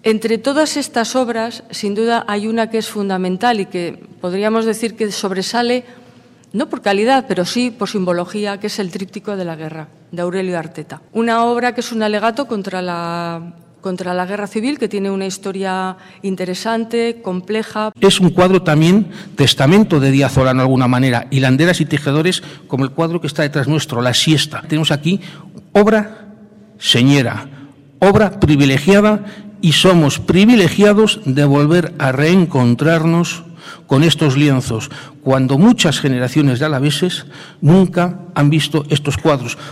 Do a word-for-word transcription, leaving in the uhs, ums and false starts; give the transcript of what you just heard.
Entre todas estas obras, sin duda, hay una que es fundamental y que podríamos decir que sobresale, no por calidad, pero sí por simbología, que es el Tríptico de la Guerra, de Aurelio Arteta. Una obra que es un alegato contra la, contra la Guerra Civil, que tiene una historia interesante, compleja. Es un cuadro también testamento de Díaz Olano, de alguna manera, hilanderas y tejedores, como el cuadro que está detrás nuestro, La Siesta. Tenemos aquí obra señera, obra privilegiada, y somos privilegiados de volver a reencontrarnos con estos lienzos, cuando muchas generaciones de alaveses nunca han visto estos cuadros.